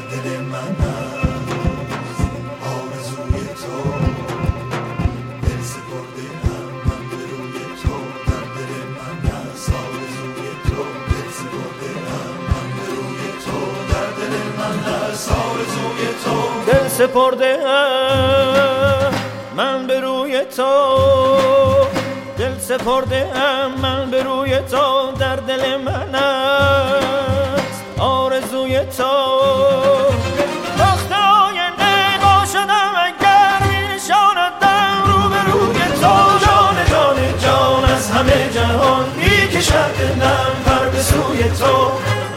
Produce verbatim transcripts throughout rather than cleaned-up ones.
دل من هست آرزوی تو، دل سپرده ام من به روی تو، در دل من هست آرزوی تو، دل سپرده ام من به روی تو، در دل من هست آرزوی تو، دل سپرده ام من به روی تو، دل سپرده ام من به روی تو، در دل من است آرزوی تو. وقت آینده با شدم اگر می نشاندم رو به روی تو، جان جان جان از همه جهان می کشد دلم پر به سوی تو.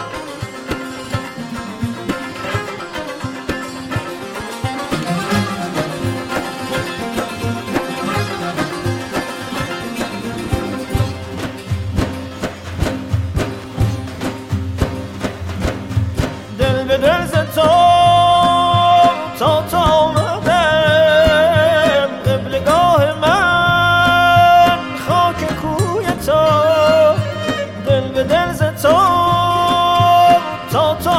دل ز تو تا تا آمدم قبلگاه من خاک کوی تو، دل به دل ز تو تا تا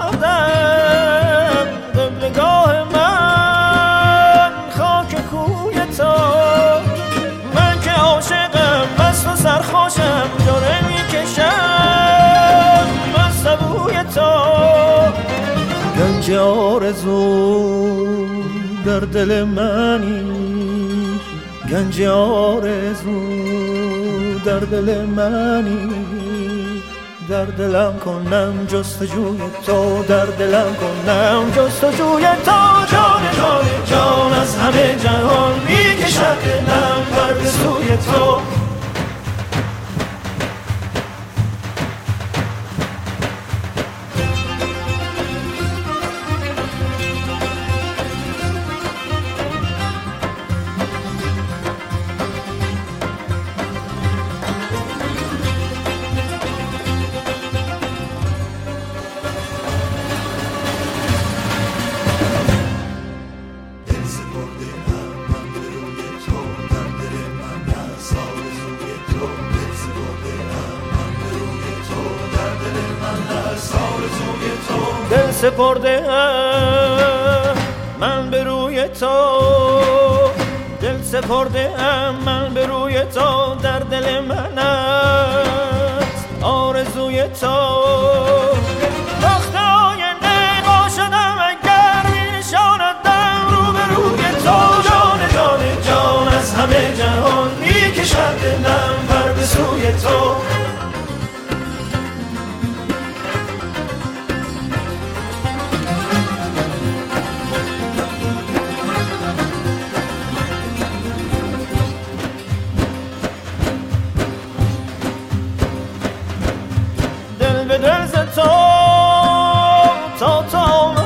آمدم قبلگاه من خاک کوی تو. من که عاشقم مست و سرخوشم جاره میکشم مست بوی تو. گنج آرزو در دل منی، گنج آرزو در دل منی، در دلم کنم جستجوی تو، در دلم کنم جستجوی تو. جان جان جان از همه جهان میکشد دلم پر به سوی تو. دل سپرده ام من به روی تو، دل سپرده ام من به روی تو، در دل من است آرزوی تو. وقت آینده با شدم اگر می نشاندم رو به روی تو، جان جان جان از همه جهان می کشد دلم پر به سوی تو. دل ز تو تا تا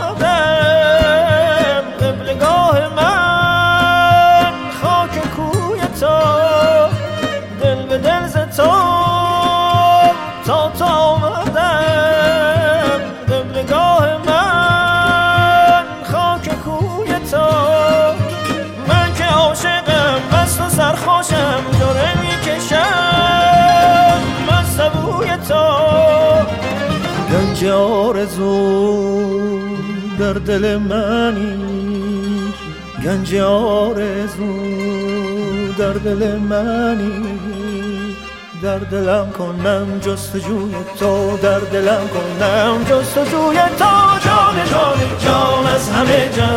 آمدم قبلگاه من خاک کوی تو، دل به دل ز تو تا تا آمدم قبلگاه من خاک کوی تو. من که عاشقم مست و سرخوشم جاره میکشم مست بوی تو. گنج آرزو در دل منی، گنج آرزو در دل منی، در دلم کنم جستجوی تو، در دلم کنم جستجوی تو. جان جان جان از همه جهان